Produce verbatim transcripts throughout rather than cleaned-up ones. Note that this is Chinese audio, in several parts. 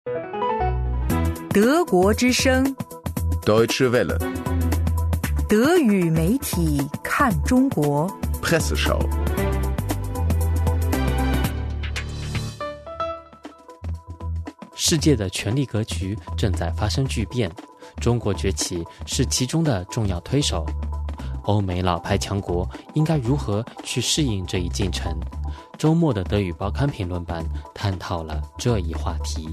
德国之声 Deutsche Welle 德语媒体看中国 Presseschau。 世界的权力格局正在发生巨变，中国崛起是其中的重要推手。欧美老牌强国应该如何去适应这一进程？周末的德语报刊评论版探讨了这一话题。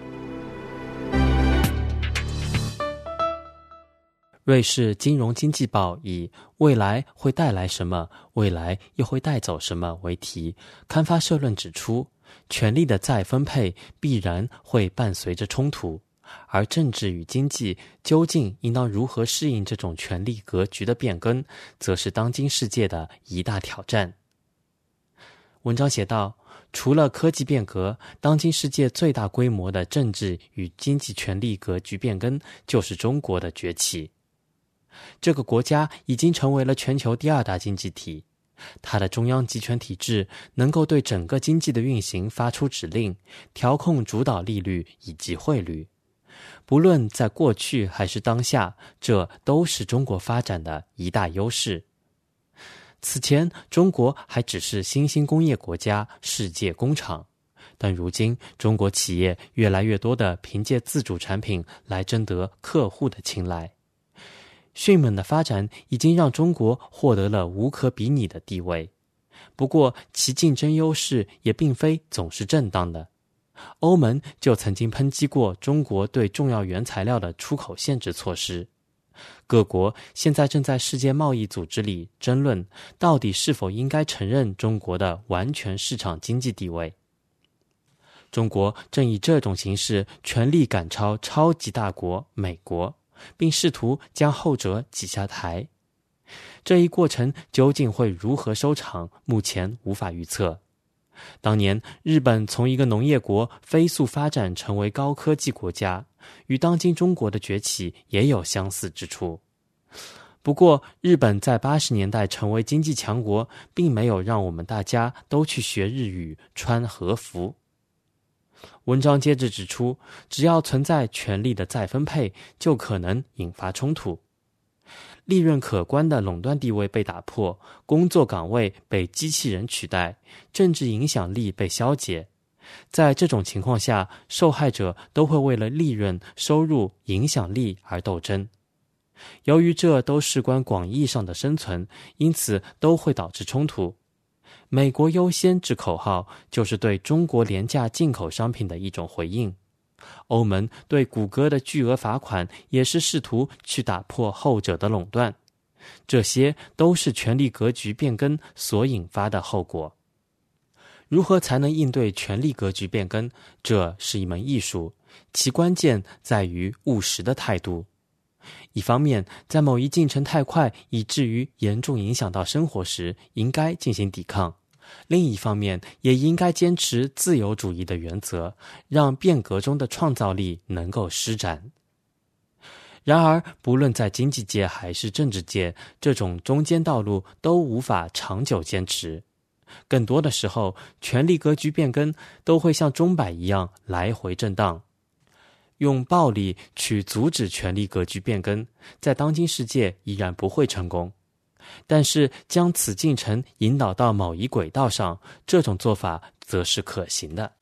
瑞士金融经济报以未来会带来什么，未来又会带走什么为题，刊发社论指出，权力的再分配必然会伴随着冲突，而政治与经济究竟应当如何适应这种权力格局的变更，则是当今世界的一大挑战。文章写道，除了科技变革，当今世界最大规模的政治与经济权力格局变更就是中国的崛起。这个国家已经成为了全球第二大经济体，它的中央集权体制能够对整个经济的运行发出指令，调控主导利率以及汇率。不论在过去还是当下，这都是中国发展的一大优势。此前，中国还只是新兴工业国家、世界工厂，但如今中国企业越来越多地凭借自主产品来争得客户的青睐。迅猛的发展已经让中国获得了无可比拟的地位，不过其竞争优势也并非总是正当的。欧盟就曾经抨击过中国对重要原材料的出口限制措施。各国现在正在世界贸易组织里争论，到底是否应该承认中国的完全市场经济地位。中国正以这种形式全力赶超超级大国美国，并试图将后者挤下台。这一过程究竟会如何收场，目前无法预测。当年日本从一个农业国飞速发展成为高科技国家，与当今中国的崛起也有相似之处。不过日本在八十年代成为经济强国，并没有让我们大家都去学日语、穿和服。文章接着指出，只要存在权力的再分配，就可能引发冲突。利润可观的垄断地位被打破，工作岗位被机器人取代，政治影响力被消解。在这种情况下，受害者都会为了利润、收入、影响力而斗争。由于这都事关广义上的生存，因此都会导致冲突。美国优先之口号就是对中国廉价进口商品的一种回应。欧盟对谷歌的巨额罚款也是试图去打破后者的垄断。这些都是权力格局变更所引发的后果。如何才能应对权力格局变更？这是一门艺术，其关键在于务实的态度。一方面，在某一进程太快以至于严重影响到生活时，应该进行抵抗；另一方面，也应该坚持自由主义的原则，让变革中的创造力能够施展。然而，不论在经济界还是政治界，这种中间道路都无法长久坚持。更多的时候，权力格局变更都会像钟摆一样来回震荡。用暴力去阻止权力格局变更，在当今世界依然不会成功。但是将此进程引导到某一轨道上，这种做法则是可行的。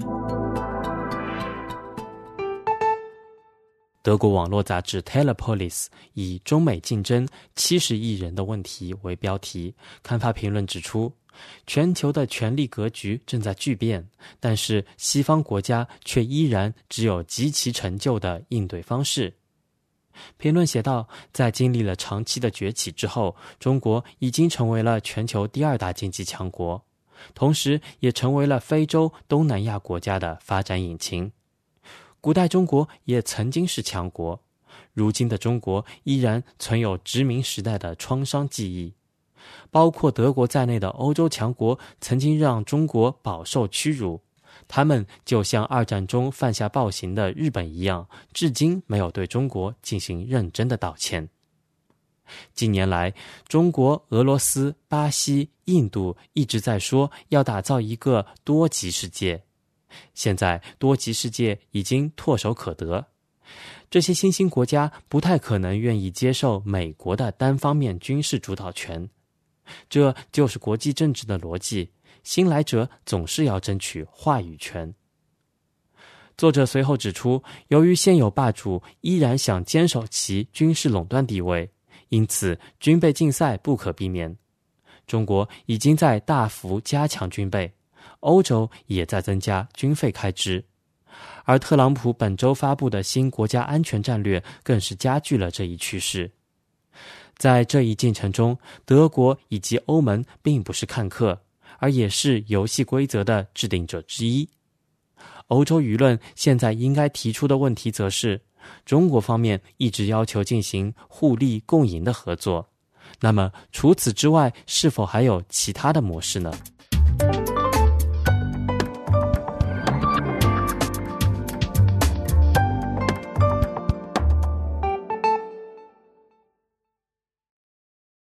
德国网络杂志 Telepolis 以中美竞争七十亿人的问题为标题，刊发评论指出，全球的权力格局正在巨变，但是西方国家却依然只有极其陈旧的应对方式。评论写道，在经历了长期的崛起之后，中国已经成为了全球第二大经济强国，同时也成为了非洲、东南亚国家的发展引擎。古代中国也曾经是强国，如今的中国依然存有殖民时代的创伤记忆。包括德国在内的欧洲强国曾经让中国饱受屈辱，他们就像二战中犯下暴行的日本一样，至今没有对中国进行认真的道歉。近年来，中国、俄罗斯、巴西、印度一直在说要打造一个多极世界。 现在多极世界已经唾手可得，这些新兴国家不太可能愿意接受美国的单方面军事主导权。这就是国际政治的逻辑，新来者总是要争取话语权。作者随后指出，由于现有霸主依然想坚守其军事垄断地位，因此军备竞赛不可避免。中国已经在大幅加强军备，欧洲也在增加军费开支，而特朗普本周发布的新国家安全战略更是加剧了这一趋势。在这一进程中，德国以及欧盟并不是看客，而也是游戏规则的制定者之一。欧洲舆论现在应该提出的问题则是，中国方面一直要求进行互利共赢的合作，那么除此之外，是否还有其他的模式呢？